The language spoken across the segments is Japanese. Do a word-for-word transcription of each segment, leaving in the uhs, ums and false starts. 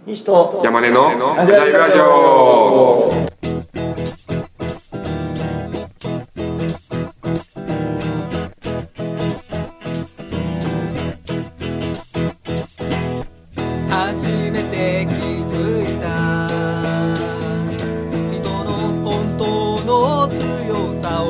西と山根のアジャイルラジオ。 初めて気づいた人の本当の強さを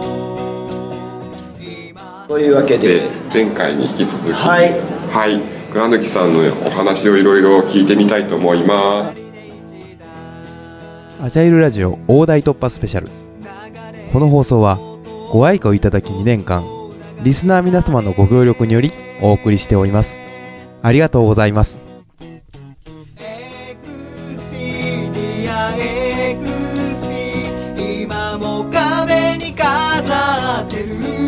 今というわけで、 で前回に引き続きはいはい、倉貫さんのお話をいろいろ聞いてみたいと思います。 アジャイルラジオ大台突破スペシャル。この放送はご愛顧いただきにねんかん、リスナー皆様のご協力によりお送りしております。ありがとうございます。 エクスピディアエクスピ今も壁に飾ってる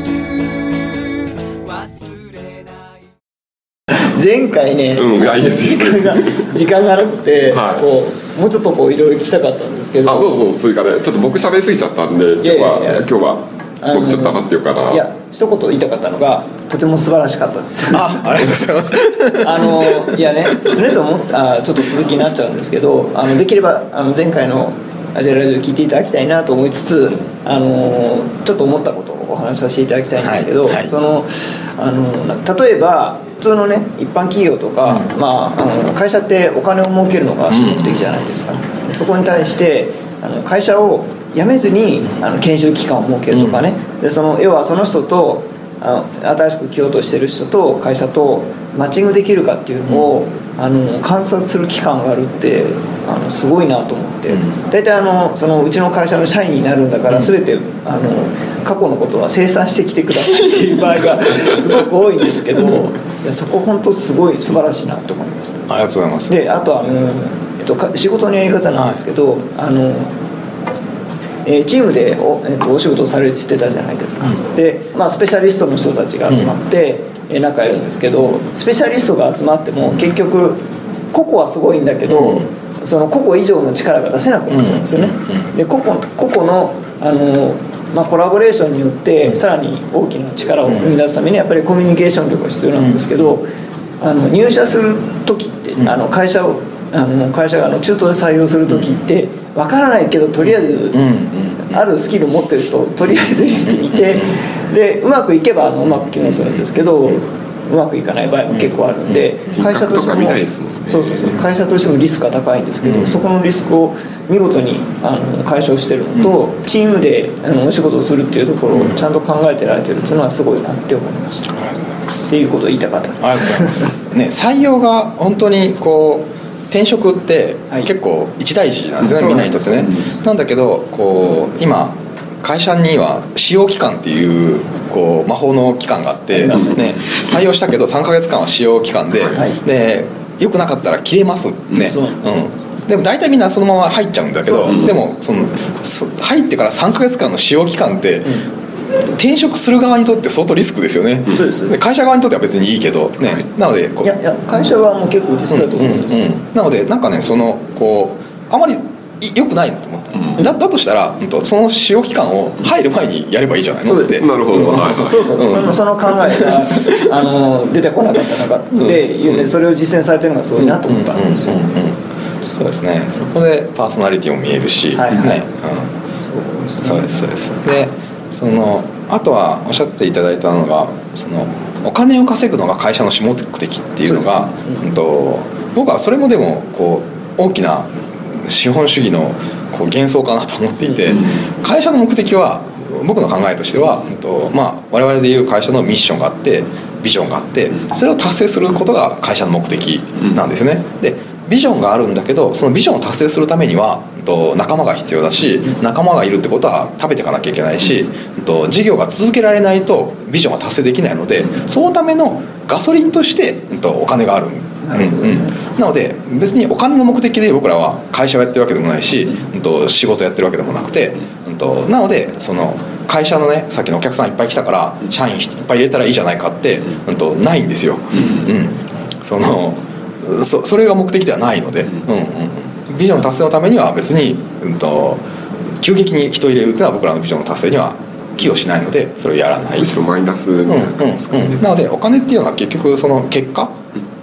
忘れない前回ね、 うん、いやいいです時間が時間がなくて、 はいこうもうちょっとこういろいろ聞きたかったんですけど、 あ、どうぞ追加で。ちょっと僕喋りすぎちゃったんで、今日はいやいやいや今日は僕ちょっと黙ってようかな。 いや一言言いたかったのが、とても素晴らしかったです。 あ、ありがとうございます。 あのいやね、常々思ったあちょっと続きになっちゃうんですけど、あのできればあの前回のアジャイルラジオ聞いていただきたいなと思いつつ、あのちょっと思ったことをお話しさせていただきたいんですけど、 はいはい、 そのあの例えば普通のね一般企業とか、うんまあ、あの会社ってお金を儲けるのが主目的じゃないですか、うん、そこに対してあの会社を辞めずにあの研修期間を設けるとかね、うん、でその要はその人とあの新しく来ようとしてる人と会社とマッチングできるかっていうのを、うん、あの観察する期間があるってあのすごいなと思って、うん、大体あのそのうちの会社の社員になるんだから、うん、全てあの過去のことは清算してきてくださいっていう場合がすごく多いんですけどいやそこ本当すごい素晴らしいなと思いました。 ありがとうございます。 であとあの、えっと、仕事のやり方なんですけど、はい、あのえー、チームで お,、えー、とお仕事をされてたじゃないですか、うん、で、まあ、スペシャリストの人たちが集まって、うん、えー、仲やるんですけど、スペシャリストが集まっても結局個々はすごいんだけど、うん、その個々以上の力が出せなくなっちゃうんですよね、うん、で個々、個々の、あのまあ、コラボレーションによってさらに大きな力を生み出すためにやっぱりコミュニケーション力が必要なんですけど、あの入社する時って、あの会社をあの会社があの中途で採用する時って分からないけどとりあえずあるスキルを持ってる人をとりあえず入れてみて、でうまくいけばあのうまく機能するんですけど、うまくいかない場合も結構あるんで、会社としてもそうそうそう会社としてもリスクが高いんですけど、そこのリスクを見事にあの解消してるのと、チームであのお仕事をするっていうところをちゃんと考えてられてるっていうのはすごいなって思いました。っていうことを言いたかったです。 ありがとうございますね、採用が本当にこう転職って結構一大事なんですね、はい、みんなにとってね。なんだけどこう今会社には使用期間っていうこう魔法の期間があって、ね、採用したけどさんかげつかんは使用期間で、はい、で良くなかったら切れますね、うん、でも大体みんなそのまま入っちゃうんだけど、でもその入ってからさんかげつかんの使用期間って、うん転職する側にとって相当リスクですよね。そうです。で会社側にとっては別にいいけどね、はい、なのでこういやいや会社側も結構リスクだと思うんです、 うんうんうん、なのでなんかねそのこうあまり良くないと思って、うん、だ, だとしたらその使用期間を入る前にやればいいじゃないのって。 なるほど、うん、 そうそう、うん、そ, のその考えがあの出てこなかった中で、うん、それを実践されてるのがすごいなと思ったんですよ、うんうんうんうん、 そうですね。そこでパーソナリティも見えるし、はいはいねうん、そうですそうですでそのあとはおっしゃっていただいたのがそのお金を稼ぐのが会社の主目的っていうのが、うんうん、と僕はそれもでもこう大きな資本主義のこう幻想かなと思っていて、うん、会社の目的は僕の考えとしては、うんとまあ、我々でいう会社のミッションがあってビジョンがあってそれを達成することが会社の目的なんですよね。でビジョンがあるんだけどそのビジョンを達成するためにはと仲間が必要だし、仲間がいるってことは食べていかなきゃいけないし、と事業が続けられないとビジョンは達成できないので、そのためのガソリンとしてとお金がある、うんうん、なので別にお金の目的で僕らは会社をやってるわけでもないし、と仕事をやってるわけでもなくて、となのでその会社のねさっきのお客さんいっぱい来たから社員いっぱい入れたらいいじゃないかって、うんとないんですよ、うん、その そ, それが目的ではないので、うんうんうん、ビジョン達成のためには別に、うん、と急激に人を入れるっていうのは僕らのビジョンの達成には寄与しないのでそれをやらない。 むしろマイナス、うんうんうん、なのでお金っていうのは結局その結果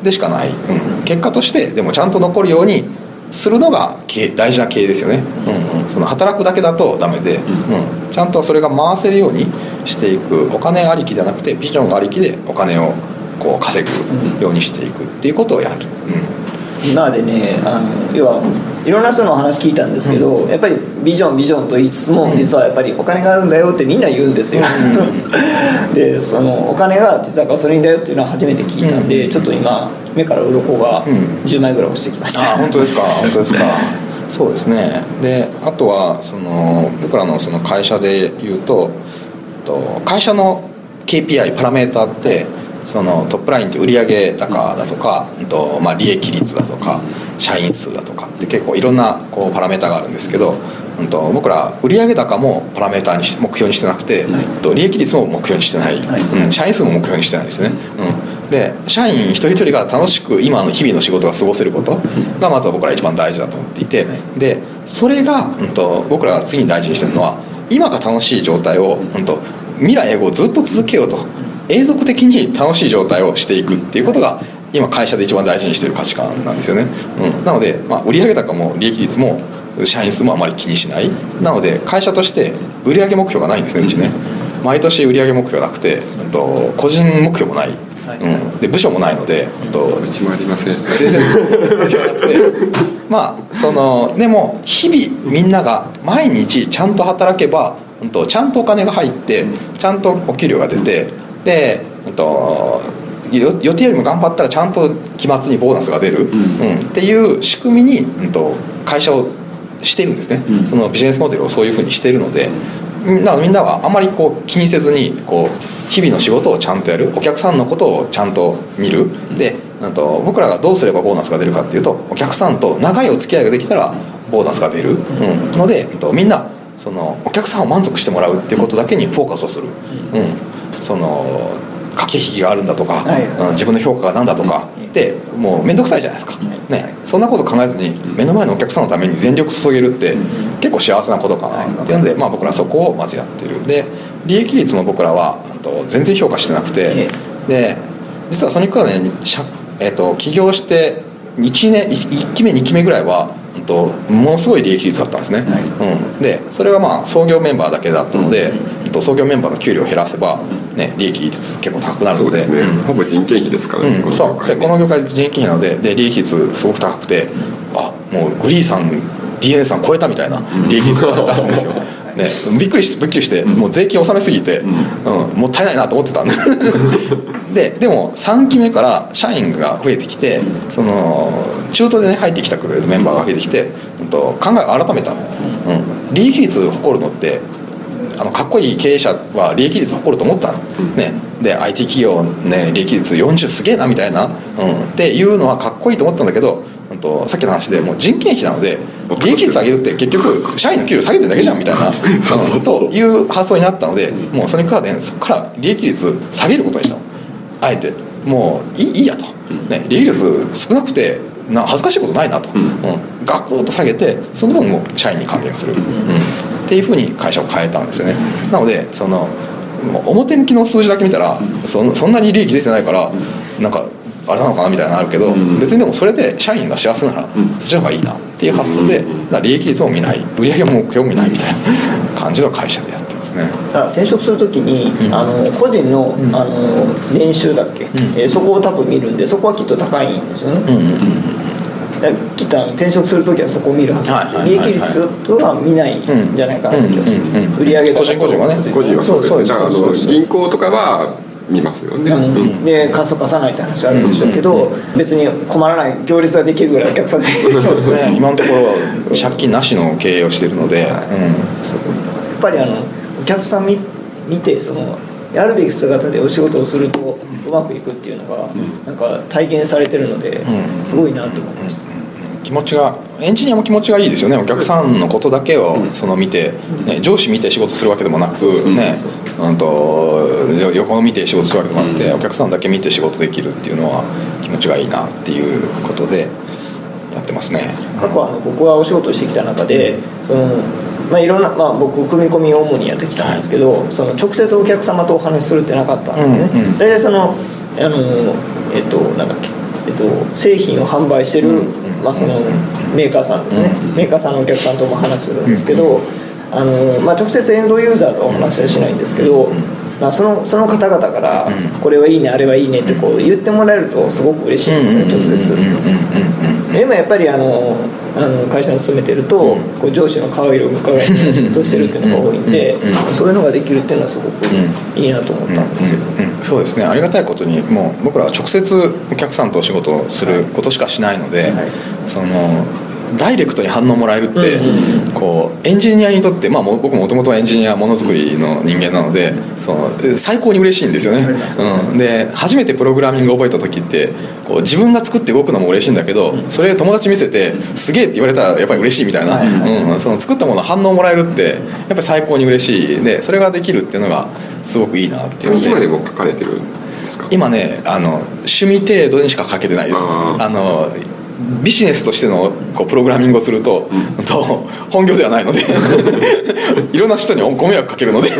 でしかない、うん、結果としてでもちゃんと残るようにするのが大事な経営ですよね、うんうん、その働くだけだとダメで、うん、ちゃんとそれが回せるようにしていく、お金ありきじゃなくてビジョンありきでお金をこう稼ぐようにしていくっていうことをやる、うん、 今までねあの要はいろんな人の話聞いたんですけど、うん、やっぱりビジョンビジョンと言いつつも実はやっぱりお金があるんだよってみんな言うんですよ、うん、でそのお金が実はガソリンだよっていうのは初めて聞いたんで、うん、ちょっと今目から鱗がじゅうまいぐらい落ちてきました、 うん、あ本当ですか本当ですかそうですね。であとはその僕らのその会社で言うと会社の ケーピーアイ パラメータってそのトップラインって売上高だとか、うんとまあ、利益率だとか社員数だとかって結構いろんなこうパラメータがあるんですけど、うんと僕ら売上高もパラメータにし目標にしてなくて、はい、と利益率も目標にしてない、はいうん、社員数も目標にしてないですね、うん、で社員一人一人が楽しく今の日々の仕事が過ごせることがまずは僕ら一番大事だと思っていて、はい、でそれが、うん、と僕らが次に大事にしてるのは今が楽しい状態を、うん、と未来をずっと続けようと永続的に楽しい状態をしていくっていうことが今会社で一番大事にしている価値観なんですよね、うん、なので、まあ、売上高も利益率も社員数もあまり気にしない。なので会社として売上目標がないんですねうちね。毎年売上目標なくて、うん、と個人目標もない、うん、で部署もないので、うん、とうちもありません全然目標なくてまあそのでも日々みんなが毎日ちゃんと働けば、うん、とちゃんとお金が入ってちゃんとお給料が出てで、うん、と予定よりも頑張ったらちゃんと期末にボーナスが出る、うんうん、っていう仕組みに、うん、と会社をしてるんですね、うん、そのビジネスモデルをそういうふうにしてるのでみんなみんなはあまりこう気にせずにこう日々の仕事をちゃんとやる、お客さんのことをちゃんと見る。でなんと僕らがどうすればボーナスが出るかっていうとお客さんと長いお付き合いができたらボーナスが出る、うん、のでみんなそのお客さんを満足してもらうっていうことだけにフォーカスをする、うん、その駆け引きがあるんだとか、はいはい、自分の評価がなんだとかってもう面倒くさいじゃないですか、ね、そんなこと考えずに目の前のお客さんのために全力注げるって結構幸せなことかなっていうので、まあ、僕らそこをまずやってる。で利益率も僕らは全然評価してなくて、で実はソニックはね、えー、と起業していちねんいっきめにきめぐらいはものすごい利益率だったんですね、はいうん、でそれはまあ創業メンバーだけだったので、うん、創業メンバーの給料を減らせば、ね、利益率結構高くなるので、 そうですね、うん、ほぼ人件費ですからね、 うん、そうこの業界人件費なので、で利益率すごく高くて、あもうグリーさん ディーエヌエー さん超えたみたいな利益率を出すんですよね、びっくりしびっくりしてもう税金納めすぎて、うんうん、もったいないなと思ってたんでででもさんきめから社員が増えてきて、その中途で、ね、入ってきてくれるメンバーが増えてきて、うん、と考えを改めた、うん、利益率誇るのってあのかっこいい経営者は利益率誇ると思ったの、ね、で アイティー 企業、ね、利益率よんじゅうすげえなみたいな、うん、っていうのはかっこいいと思ったんだけど、うん、とさっきの話でもう人件費なので利益率上げるって結局社員の給料下げてるだけじゃんみたいなという発想になったので、もうソニックカーデンそこから利益率下げることにしたの。あえてもういい、いいやと、ね、利益率少なくてな恥ずかしいことないなと、うん、ガクッと下げてその分も社員に還元する、うん、っていうふうに会社を変えたんですよね。なのでその表向きの数字だけ見たら そ, そんなに利益出てないからなんかあれなのかなみたいなのあるけど、別にでもそれで社員が幸せならそっちの方がいいなっていう発想で、利益率も見ない、売上も目標も見ないみたいな感じの会社でやってますね。 転職するときに、うん、あの個人 の,、うん、あの年収だっけ、うんえー、そこを多分見るんで、そこはきっと高いんですよね、うんうんうん、きっと転職するときはそこを見るはずなんで、はいはいはいはい、利益率は見ないんじゃないかなって気がします、うんうんうん、売上高個人個人はね個人はそうですね。だからあの銀行とかは見ますよね、うん、 で貸すと貸さないって話あるんでしょうけど、うんうんうん、別に困らない行列ができるぐらいお客さんでそうですね今のところ借金なしの経営をしているので、はいうん、 やっぱりあのお客さん 見, 見てそのやるべき姿でお仕事をするとうまくいくっていうのが、うん、なんか体現されてるので、うん、すごいなと思いました、 うん、気持ちがエンジニアも気持ちがいいですよね。お客さんのことだけをその見て、ね、上司見て仕事するわけでもなく、ね、うんと横を見て仕事するわけでもなくて、お客さんだけ見て仕事できるっていうのは気持ちがいいなっていうことでやってますね。 過去あの僕がお仕事してきた中でそのまあ、いろんな、まあ、僕組み込みを主にやってきたんですけど、はい、その直接お客様とお話しするってなかったんですね、うんうん、大体そのあのえっとなんだっけえっと、製品を販売してる、まあ、そのメーカーさんですね、メーカーさんのお客さんとも話するんですけど、あの、まあ、直接エンドユーザーとはお話はしないんですけど、まあ、その、その方々からこれはいいねあれはいいねってこう言ってもらえるとすごく嬉しいんですね、直接。でもやっぱりあのあの会社に勤めてるとこう上司の顔色を伺いながら仕事してるっていうのが多いんで、そういうのができるっていうのはすごくいいなと思ったんですよ。 そうですね、ありがたいことにもう僕らは直接お客さんとお仕事をすることしかしないので、はい、そのダイレクトに反応もらえるって、うんうん、こうエンジニアにとって、まあ、僕もともとはエンジニアものづくりの人間なので、その最高に嬉しいんですよね、うん、で初めてプログラミングを覚えた時ってこう自分が作って動くのも嬉しいんだけど、それ友達見せてすげえって言われたらやっぱり嬉しいみたいな、はいはい、うん、その作ったもの反応もらえるってやっぱり最高に嬉しいで、それができるっていうのがすごくいいなっていうので。 今でも書かれてるんですか？ 今ね、あの趣味程度にしか書けてないです。ああのビジネスとしてのこうプログラミングをすると、うん、と本業ではないのでいろんな人にご迷惑かけるので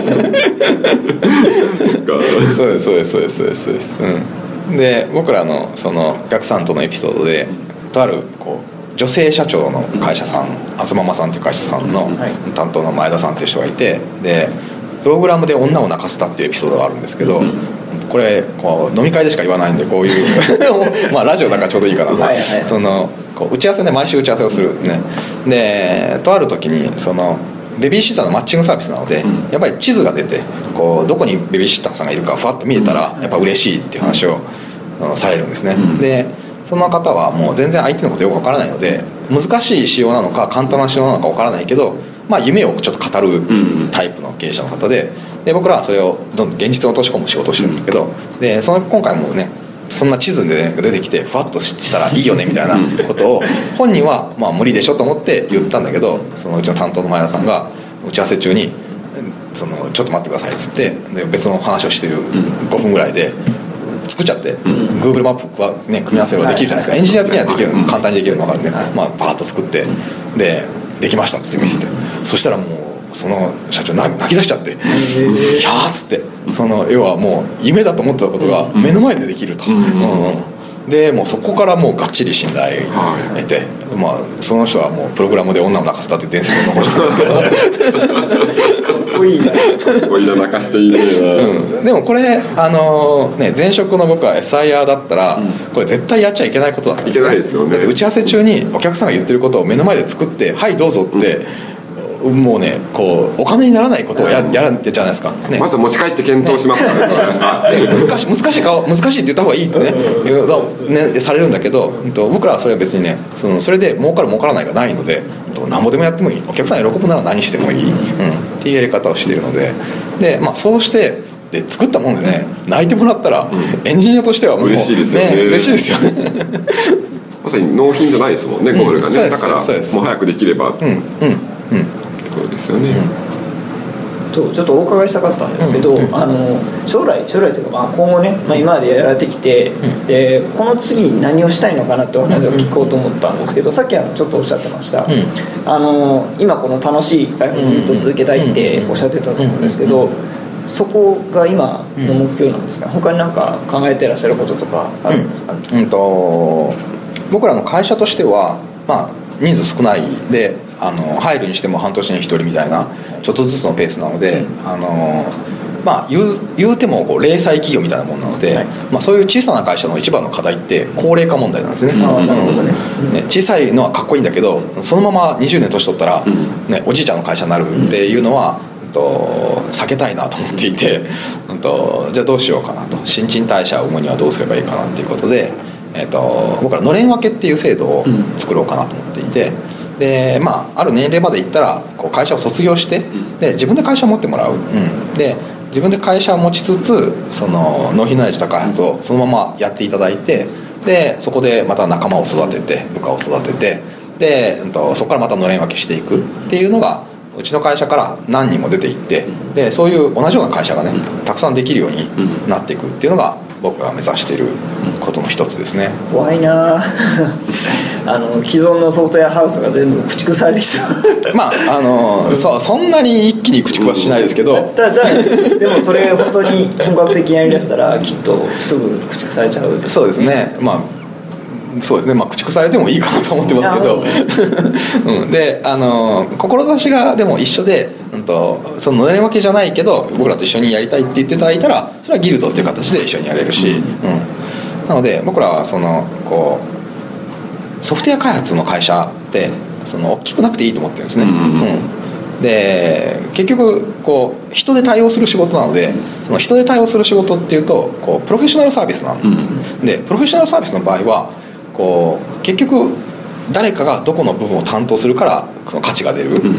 そうですそうですそうですそうですそうです、うん、で僕らのそのお客さんとのエピソードでとあるこう女性社長の会社さん、あつままさんという会社さんの担当の前田さんという人がいて、でプログラムで女を泣かせたっていうエピソードがあるんですけど、これこう飲み会でしか言わないんでこういうまあラジオだからちょうどいいかなと。はいはい、そのこう打ち合わせで毎週打ち合わせをするね。でとある時にそのベビーシッターのマッチングサービスなので、やっぱり地図が出てこうどこにベビーシッターさんがいるかふわっと見えたらやっぱ嬉しいっていう話をされるんですね。でその方はもう全然相手のことよくわからないので、難しい仕様なのか簡単な仕様なのかわからないけど、まあ、夢をちょっと語るタイプの経営者の方で、で僕らはそれをどんどん現実に落とし込む仕事をしてるんだけど、でその今回もねそんな地図で、ね、出てきてふわっとしたらいいよねみたいなことを本人はまあ無理でしょと思って言ったんだけど、そのうちの担当の前田さんが打ち合わせ中にそのちょっと待ってくださいっつって、で別の話をしてるごふんぐらいで作っちゃって、Google マップは、ね、組み合わせればできるじゃないですか。エンジニア的にはできる、簡単にできるのがあるんで、まあ、パーッと作ってでできましたっつって見せて、そしたらもうその社長泣き出しちゃって「いや」っつって、その要はもう夢だと思ってたことが目の前でできると、うんうん、でもうそこからもうがっちり信頼を得て、まあ、その人はもうプログラムで女を泣かせたっていう伝説を残したんですけどかっこいいなかっこいいな、泣かしていいね、 うん、でもこれあのーね、前職の僕は エスアイアール だったら、うん、これ絶対やっちゃいけないことだったんですよ。 いけないですよね。 だって打ち合わせ中にお客さんが言ってることを目の前で作って「はいどうぞ」って、うん、もうねこうお金にならないことを や, やられてじゃないですか、ね、 まず持ち帰って検討しますからね難し, 難しい顔難しいって言った方がいいって ね, ねされるんだけど、僕らはそれは別にね そ, のそれで儲かる儲からないがないので、何ぼでもやってもいい、お客さん喜ぶなら何してもいい、うん、っていうやり方をしているので、で、まあ、そうしてで作ったもんでね泣いてもらったら、うん、エンジニアとしてはもう嬉しいですよね、 ね嬉しいですよねまさに納品じゃないですもんね、ゴールがね、うん、だからもう早くできればうんうんうんってことですよね、 うん、そうちょっとお伺いしたかったんですけど、うん、あの将来将来というか、まあ、今後ね、まあ、今までやられてきて、うん、でこの次何をしたいのかなってお話を聞こうと思ったんですけど、さっきあのちょっとおっしゃってました、うん、あの今この楽しい開発をずっと続けたいっておっしゃってたと思うんですけど、そこが今の目標なんですか、うん、他に何か考えてらっしゃることとかあるんですか、 うんうん、と僕らの会社としては、まあ、人数少ないであの入るにしても半年にひとりみたいなちょっとずつのペースなので、うん、あのまあ、言う、言うてもこう零細企業みたいなもんなので、はい、まあ、そういう小さな会社の一番の課題って高齢化問題なんですね、うんね、小さいのはかっこいいんだけどそのままにじゅうねん年取ったら、ね、おじいちゃんの会社になるっていうのは、うん、と避けたいなと思っていて、うん、とじゃあどうしようかなと、新陳代謝を生むにはどうすればいいかなっていうことで、えー、と僕らのれん分けっていう制度を作ろうかなと思っていて、で、まあ、ある年齢までいったらこう会社を卒業してで自分で会社を持ってもらう、うん、で自分で会社を持ちつつその納品のない自宅開発をそのままやっていただいて、でそこでまた仲間を育てて部下を育ててで、うん、とそこからまたのれん分けしていくっていうのがうちの会社から何人も出ていって、でそういう同じような会社がねたくさんできるようになっていくっていうのが僕が目指していることの一つですね。 怖いなあの既存のソフトウェアハウスが全部駆逐されてきたまああの そ, そんなに一気に駆逐はしないですけど、 だだでもそれ本当に本格的にやりだしたらきっとすぐ駆逐されちゃう。 そうですね、まあそうですね、まあ、駆逐されてもいいかなと思ってますけど、うん、であの志がでも一緒で、うんと、そののれん分けじゃないけど僕らと一緒にやりたいって言っていただいたらそれはギルドっていう形で一緒にやれるし、うん、なので僕らはそのこうソフトウェア開発の会社ってその大きくなくていいと思ってるんですね、うんうん、で結局こう人で対応する仕事なので、その人で対応する仕事っていうとこうプロフェッショナルサービスなの、うん、でプロフェッショナルサービスの場合はこう結局誰かがどこの部分を担当するからその価値が出る、うんうん、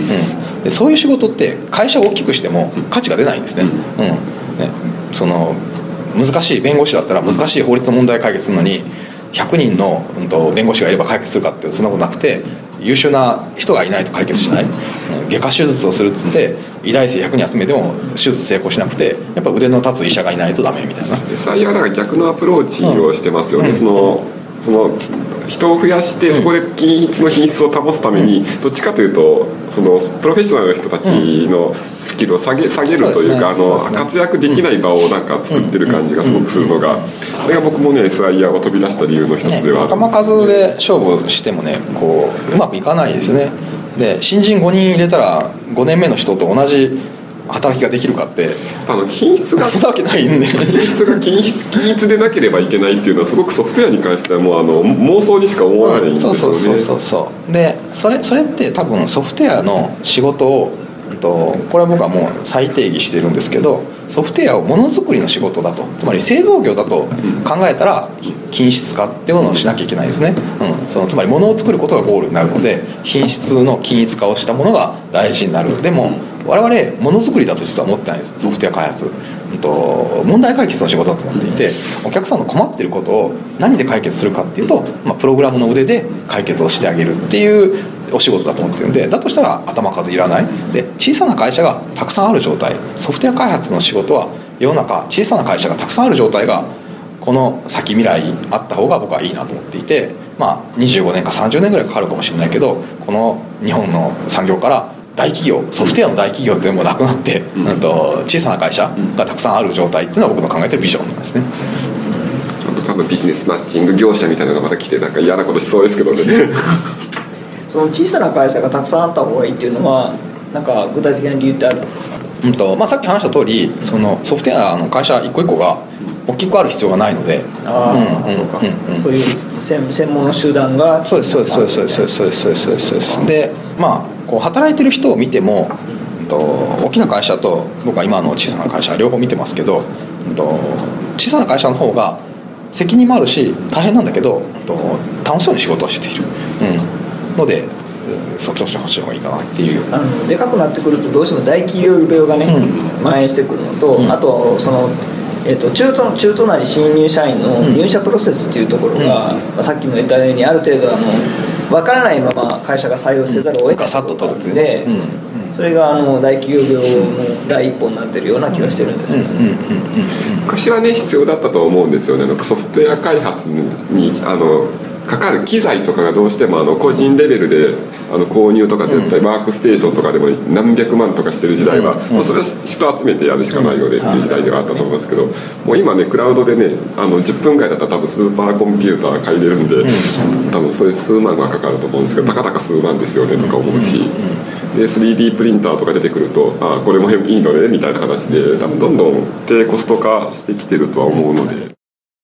でそういう仕事って会社を大きくしても価値が出ないんですね、うんうんね、その難しい弁護士だったら難しい法律の問題解決するのにひゃくにんの、うん、と弁護士がいれば解決するかってそんなことなくて、優秀な人がいないと解決しない、うん、外科手術をするっつって医大生ひゃくにん集めても手術成功しなくてやっぱ腕の立つ医者がいないとダメみたいな。 実際はだから逆のアプローチをしてますよね、うん、そのその人を増やしてそこで均一の品質を保つためにどっちかというとそのプロフェッショナルの人たちのスキルを下げ、下げるというか、あの活躍できない場をなんか作ってる感じがすごくするのが、それが僕もね エスアイアール を飛び出した理由の一つではある。 仲間数で勝負してもねこううまくいかないですよね。で新人ごにん入れたらごねんめの人と同じ働きができるかってあの品質がそんなわけないんで品質が均一、均一でなければいけないっていうのはすごくソフトウェアに関してはもうあの妄想にしか思わないんですよね、うん、そうそうそうそうでそれ、それって多分ソフトウェアの仕事をとこれは僕はもう再定義してるんですけど、ソフトウェアをものづくりの仕事だと、つまり製造業だと考えたら品質化っていうものをしなきゃいけないですね、うん、そのつまりものを作ることがゴールになるので品質の均一化をしたものが大事になる。でも我々ものづくりだと実は思ってないです。ソフトウェア開発、うん、と問題解決の仕事だと思っていて、お客さんの困っていることを何で解決するかっていうと、まあ、プログラムの腕で解決をしてあげるっていうお仕事だと思ってるんで、だとしたら頭数いらないで、小さな会社がたくさんある状態、ソフトウェア開発の仕事は世の中小さな会社がたくさんある状態がこの先未来あった方が僕はいいなと思っていて、まあにじゅうごねんかさんじゅうねんぐらいかかるかもしれないけど、この日本の産業から大企業、ソフトウェアの大企業っていうのもなくなって、うんうん、と小さな会社がたくさんある状態っていうのは僕の考えてるビジョンなんですね。 多分ビジネスマッチング業者みたいなのがまた来てなんか嫌なことしそうですけどねその小さな会社がたくさんあった方がいいっていうのはなんか具体的な理由ってあるんですか？ うんとまあ、さっき話した通り、そのソフトウェアの会社一個一個が大きくある必要がないので、 ああ、うん、そうか、うんうん、そういう専専門の集団がそうですそうですそうですそうですそうですそうですそうですで、まあこう働いてる人を見ても、うん、と大きな会社と僕は今の小さな会社両方見てますけど、うん、と小さな会社の方が責任もあるし大変なんだけど、うん、と楽しそうに仕事をしている、うん、のでそっちの方がいいかなっていう。 あのでかくなってくるとどうしても大企業病がね、うん、蔓延してくるのと、うん、あとその、えー、と中途中途なり新入社員の入社プロセスっていうところが、うんまあ、さっきも言ったようにある程度あの分からないまま会社が採用せざるを得ないところなので、うんうん、それがあの大企業病の第一歩になってるような気がしてるんですよね。 昔はね必要だったと思うんですよね。なんかソフトウェア開発にあのかかる機材とかがどうしてもあの個人レベルであの購入とか絶対ワークステーションとかでも何百万とかしてる時代は、うん、もうそれは人集めてやるしかないよねっていう時代ではあったと思うんですけど、もう今ねクラウドでねあのじゅっぷんぐらいだったら多分スーパーコンピューター買いれるんで、多分それ数万はかかると思うんですけど、たかだか数万ですよねとか思うし、で スリーディー プリンターとか出てくるとあこれもいいのねみたいな話で多分どんどん低コスト化してきてるとは思うので。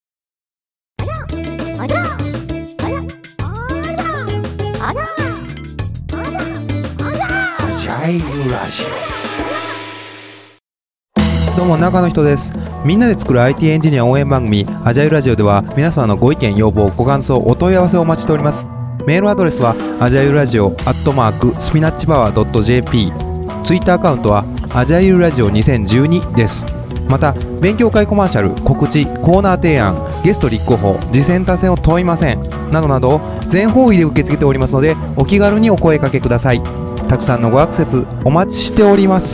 どうも中の人です。みんなで作る アイティー エンジニア応援番組アジャイルラジオでは皆様のご意見要望ご感想お問い合わせをお待ちしております。メールアドレスはアジャイルラジオアットマークスピナッチパワー ドット ジェーピー、 ツイッターアカウントはアジャイルラジオにせんじゅうにです。また勉強会コマーシャル、告知、コーナー提案、ゲスト立候補、次戦多戦を問いませんなどなど全方位で受け付けておりますのでお気軽にお声掛けください。たくさんのごアクセスお待ちしております。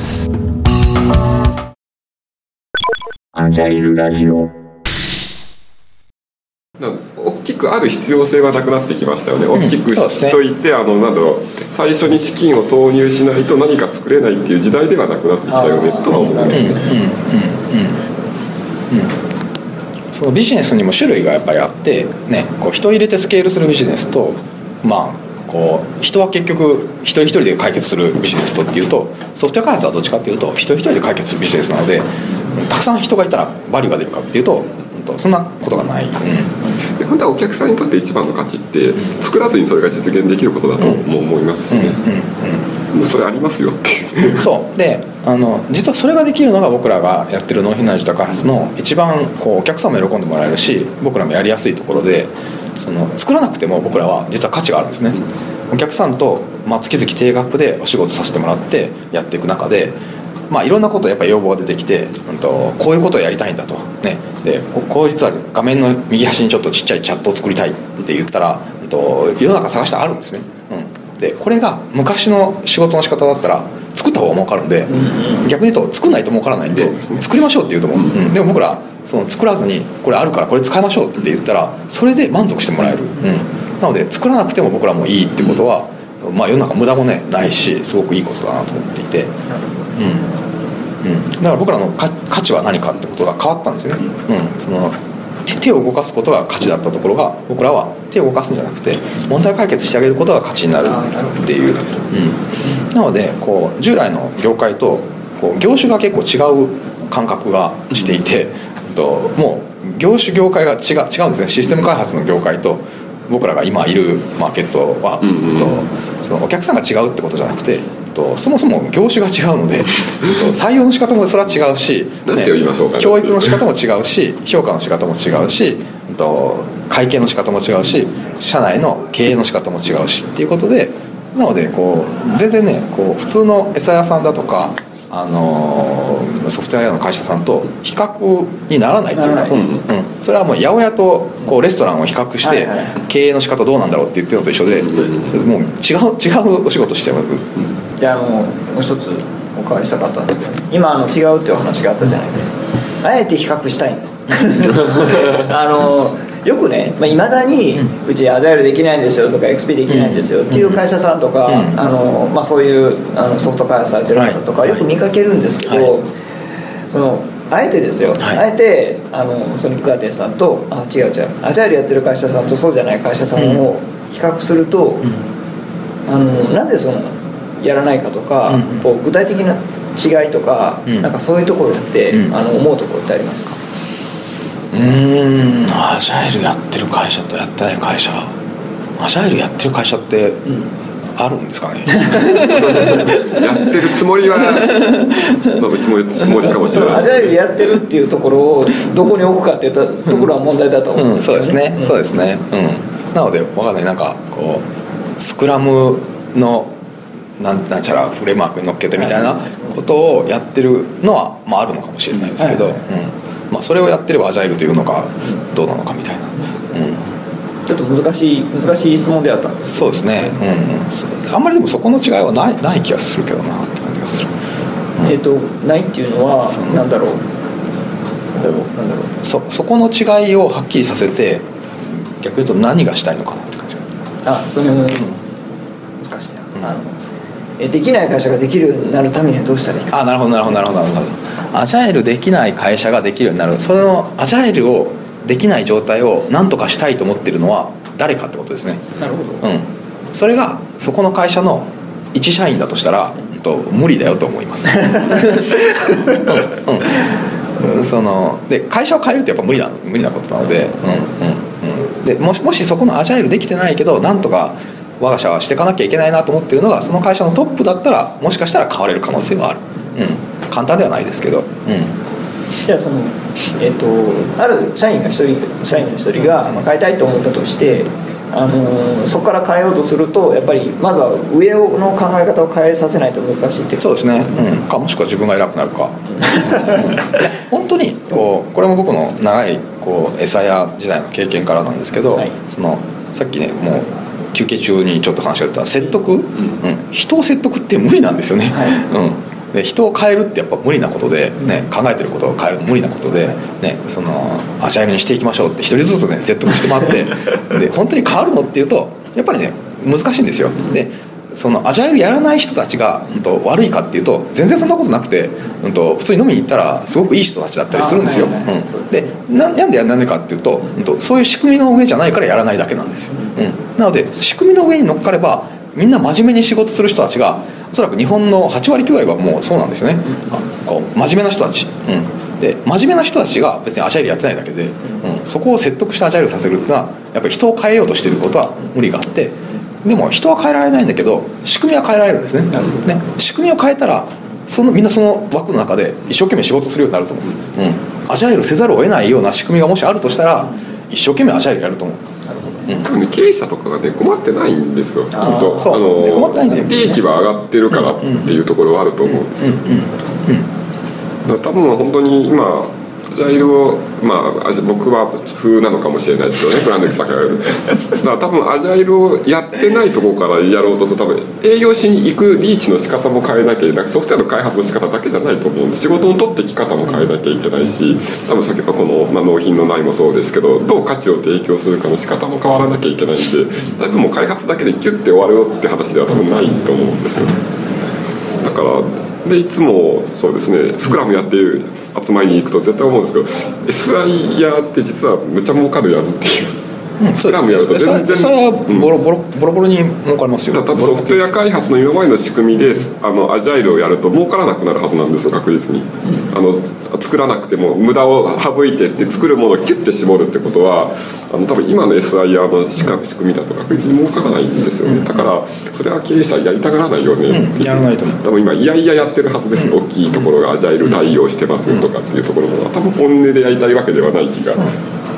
アジャイルラジオ大きくある必要性はなくなってきましたよね。大きくしといて、うん、あのなんだろう最初に資金を投入しないと何か作れないっていう時代ではなくなってきたよねとは思うんですね。 そのビジネスにも種類がやっぱりあって、ね、こう人を入れてスケールするビジネスと、まあこう人は結局一人一人で解決するビジネスとっていうと、ソフトウェア開発はどっちかっていうと一人一人で解決するビジネスなので、たくさん人がいたらバリューが出るかっていうとそんなことがない、うん、 で本当はお客さんにとって一番の価値って作らずにそれが実現できることだとも思いますしね、うんうんうん、それありますよってそうで、あの実はそれができるのが僕らがやってる納品内自宅開発の一番こうお客さんも喜んでもらえるし、僕らもやりやすいところで、その作らなくても僕らは実は価値があるんですね。お客さんと、まあ、月々定額でお仕事させてもらってやっていく中で、まあ、いろんなことやっぱり要望が出てきて、うん、とこういうことをやりたいんだと、ね、でここう実は画面の右端にちょっとちっちゃいチャットを作りたいって言ったら、うん、と世の中探してあるんですね、うん、でこれが昔の仕事の仕方だったら作った方が儲かるんで、うん、逆に言うと作んないと儲からないんで、うん、作りましょうって言うと思う、うん、でも僕らその作らずにこれあるからこれ使いましょうって言ったらそれで満足してもらえる、うん、なので作らなくても僕らもいいってことは、まあ、世の中無駄もねないしすごくいいことだなと思っていて、うんうん、だから僕らの価値は何かってことが変わったんですよね、うん、その手を動かすことが価値だったところが僕らは手を動かすんじゃなくて問題解決してあげることが価値になるっていう、うん、なのでこう従来の業界とこう業種が結構違う感覚がしていて、ともう業種業界が違う、違うんですね。システム開発の業界と僕らが今いるマーケットは、うんうん、とそのお客さんが違うってことじゃなくてとそもそも業種が違うので採用の仕方もそれは違うし、ね、教育の仕方も違うし評価の仕方も違うしと会計の仕方も違うし社内の経営の仕方も違うしっていうことで、なのでこう全然ねこう普通の餌屋さんだとかあのー、ソフトウェアの会社さんと比較にならないというか、うんうん、それはもう八百屋とこうレストランを比較して、はいはい、経営の仕方どうなんだろうって言ってるのと一緒で、うん、もう違う違うお仕事してます。 であのもう一つお伺いしたかったんですけど、今あの違うっていうお話があったじゃないですか。あえて比較したいんですあのよくねいまあ、未だにうちアジャイルできないんですよとか エックスピー できないんですよっていう会社さんとか、うんあのまあ、そういうあのソフト開発されてる方とかよく見かけるんですけど、はいはい、そのあえてですよ、はい、あえてあのソニックガーテンさんとあ違う違うアジャイルやってる会社さんとそうじゃない会社さんを比較すると、うん、あのなぜそのやらないかとか、うん、こう具体的な違いとか、うん、なんかそういうところって、うん、あの思うところってありますか？ うーんアジャイルやってる会社とやってない会社、アジャイルやってる会社って、うん、あるんですかねやってるつもりはまあうちもつもりかもしれない。 アジャイルやってるっていうところをどこに置くかっていったところは問題だと思うんですよね、うん、そうですね、 うん、そうですね、うん、なので分かんないなんかこうスクラムのなんなんちゃらフレームワークに乗っけてみたいなことをやってるのは、まあ、あるのかもしれないですけど、はいはいうんまあ、それをやってればアジャイルというのかどうなのかみたいな、うん、 ちょっと難しい難しい質問であったんです。 そうですね、うん、あんまりでもそこの違いはないない気がするけどなって感じがする、 うん、えっ、ー、とないっていうのはなんだろうなんだろう そ, そこの違いをはっきりさせて逆に言うと何がしたいのかなって感じがあそれも、うん、難しいな、うん、あのできない会社ができるようになるためにはどうしたらいいか。 あなるほどなるほどなるほどなるほど。アジャイルできない会社ができるようになる、そのアジャイルをできない状態を何とかしたいと思ってるのは誰かってことですね。 なるほど、 うん、それがそこの会社の一社員だとしたら、うん、と無理だよと思います、うんうん、そので会社を変えるってやっぱ無理な無理なことなので、うんうんうん、で も, もしそこのアジャイルできてないけどなんとか我が社はしていかなきゃいけないなと思ってるのがその会社のトップだったらもしかしたら変われる可能性はある、うん、簡単ではないですけど、うん、 じゃあその、えー、とある社員が一人社員の一人が、まあ、変えたいと思ったとして、あのー、そこから変えようとするとやっぱりまずは上の考え方を変えさせないと難しいってことそうですね、うん、かもしくは自分が偉くなるか、うん、本当にこうこれも僕の長いこう餌屋時代の経験からなんですけど、はい、そのさっきねもう休憩中にちょっと話が出た説得、うんうん、人を説得って無理なんですよね、はいうん、で人を変えるってやっぱ無理なことで、ね、考えてることを変えるの無理なことで、ね、そのアジャイルにしていきましょうって一人ずつね説得してもらってで本当に変わるのっていうとやっぱりね難しいんですよ。でそのアジャイルやらない人たちが、うん、と悪いかっていうと全然そんなことなくて、うん、と普通に飲みに行ったらすごくいい人たちだったりするんですよ、はいはいはい、うん、で な, なんでやらないかっていうと、うん、とそういう仕組みの上じゃないからやらないだけなんですよ、うん、なので仕組みの上に乗っかればみんな真面目に仕事する人たちがおそらく日本のはちわりきゅうわりはもうそうなんですよね、あこう真面目な人たち、うん、で真面目な人たちが別にアジャイルやってないだけで、うん、そこを説得してアジャイルさせるっていうのはやっぱり人を変えようとしていることは無理があって、でも人は変えられないんだけど仕組みは変えられるんです ね, ね仕組みを変えたらそのみんなその枠の中で一生懸命仕事するようになると思う、うん、アジャイルせざるを得ないような仕組みがもしあるとしたら一生懸命アジャイルやると思う。 うん、多分、ね、経営者とかがね困ってないんですよ。 あとそう、 あの、 ね、困ってないんだよ、ね、 利益は上がってるからっていうところはあると思うんですよ。だから多分本当に今アジャイルを、まあ、僕は風なのかもしれないですけどね、プランドリさんが言われるだから多分アジャイルをやってないところからやろうとすると多分営業しに行くリーチの仕方も変えなきゃいけない、ソフトウェアの開発の仕方だけじゃないと思うんで、仕事の取ってき方も変えなきゃいけないし、多分先ほどこの、まあ、納品の内もそうですけど、どう価値を提供するかの仕方も変わらなきゃいけないんで、だいぶもう開発だけでキュッて終わるよって話では多分ないと思うんですよ。だからでいつもそうですね、スクラムやっている集まりに行くと絶対思うんですけど、 エスアイ やって実はむちゃ儲かるやんっていう、うん、スクラムやると全然それはボロボロボロボロに儲かりますよ。 だ多分ソフトウェア開発の今までの仕組みであのアジャイルをやると儲からなくなるはずなんですよ、確実に、うん、あの作らなくても無駄を省いてって作るものをキュッて絞るってことはあの多分今の エスアイ アール の仕組みだと確実に儲からないんですよね、うん、だからそれは経営者やりたがらないよねっていう、 うん、やらないと思う。 多分今いやいややってるはずです、うん、大きいところがアジャイル対応してますとかっていうところも多分本音でやりたいわけではない気が、うん、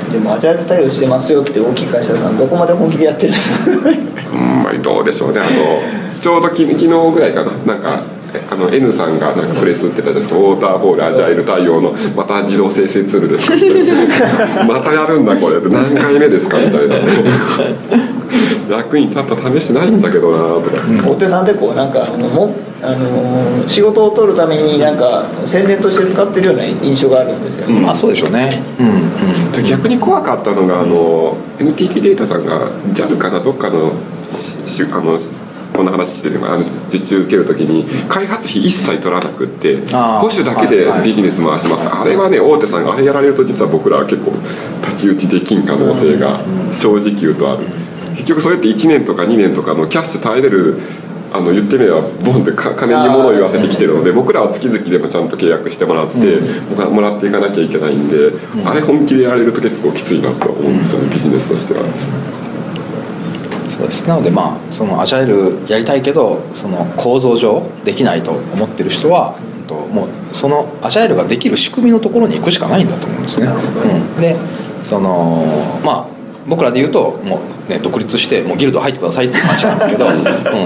でもアジャイル対応してますよって大きい会社さんどこまで本気でやってるんですかうんまりどうでしょうね。あのちょうどき昨日ぐらいかな、なんかあの N さんがなんかプレス打ってたじゃないですか、ウォーターフォールアジャイル対応のまた自動生成ツールですかってまたやるんだこれって何回目ですかみたいな役に立った試しないんだけどなとか、 うん、大手さんってこうなんかもあの仕事を取るためになんか宣伝として使ってるような印象があるんですよね、 うん、まあそうでしょうね、 うんうん、逆に怖かったのがあの エヌティーティー データさんが ジャル かなどっかのしあのこんな話してるのが、あの受注受けるときに開発費一切取らなくって保守だけでビジネス回します、はいはい、あれはね大手さんがあれやられると実は僕らは結構太刀打ちできん可能性が正直言うとある。結局それっていちねんとかにねんとかのキャッシュ耐えれるあの言ってみればボンで金に物を言わせてきてるので、僕らは月々でもちゃんと契約してもらって、うん、もらっていかなきゃいけないんで、うん、あれ本気でやられると結構きついなと思うんですよね、ビジネスとしては。 そうです。なのでまあそのアジャイルやりたいけどその構造上できないと思ってる人はもうそのアジャイルができる仕組みのところに行くしかないんだと思うんですね、うん、でそのまあ僕らで言うともう、ね、独立してもうギルド入ってくださいっていう話なんですけど、うん、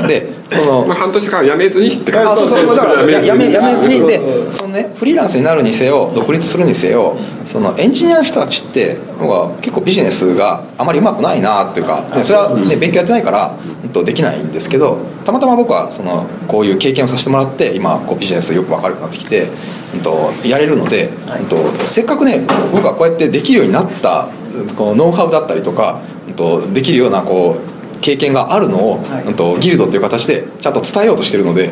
でその、 まあ、半年間辞めずにって感じ。 あそうそうだからやめやめずにでその、ね、フリーランスになるにせよ独立するにせよそのエンジニアの人たちって僕は結構ビジネスがあまりうまくないなっていうか、ね、それは、ね、勉強やってないからできないんですけど、たまたま僕はそのこういう経験をさせてもらって今こうビジネスよく分かるようになってきてやれるので、せっかくね僕はこうやってできるようになったこうノウハウだったりとかできるようなこう経験があるのを、はい、ギルドっていう形でちゃんと伝えようとしてるので、はい、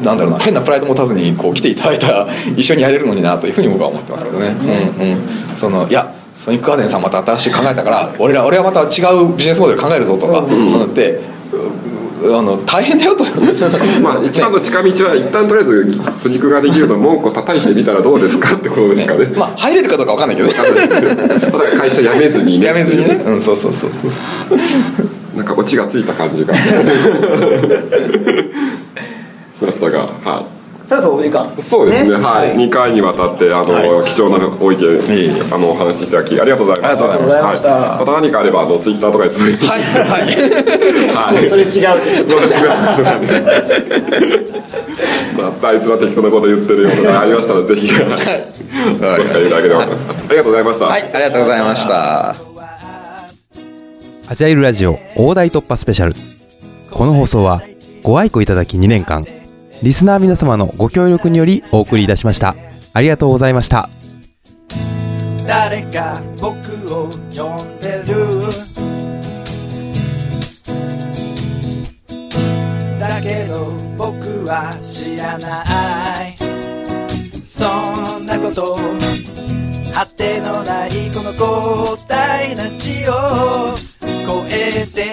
なんだろうな変なプライド持たずにこう来ていただいたら一緒にやれるのになというふうに僕は思ってますけどね、うんうん、そのいやソニックガーデンさんまた新しい考えたから俺ら俺はまた違うビジネスモデル考えるぞとか思ってあの大変だよとまあ一番の近道は一旦とりあえずソニックができるの門戸叩いてみたらどうですかってことですかね。 ねまあ入れるかどうか分かんないけどねただ会社辞めずにね辞めずにね、うん、そうそうそうそうなんかオチがついた感じがしましたが、はいそろそろお時間そうですね、ねはい、にかいにわたってあの、はい、貴重なご意見、あのお話しいただきありがとうございました。 ありがとうございました、 はい、また何かあればあのツイッターとかでつぶやいてはいはいはいそれ違うまたあいつは適当なこと言ってるようなのがありましたらぜひお使いいただければ、はい、ありがとうございました。 はいありがとうございました。 アジャイルラジオ大台突破スペシャル。この放送はご愛顧いただきにねんかんリスナー皆様のご協力によりお送りいたしました。ありがとうございました。 誰か僕を呼んでるは知らない。そんなこと果てのないこの広大な地を越えて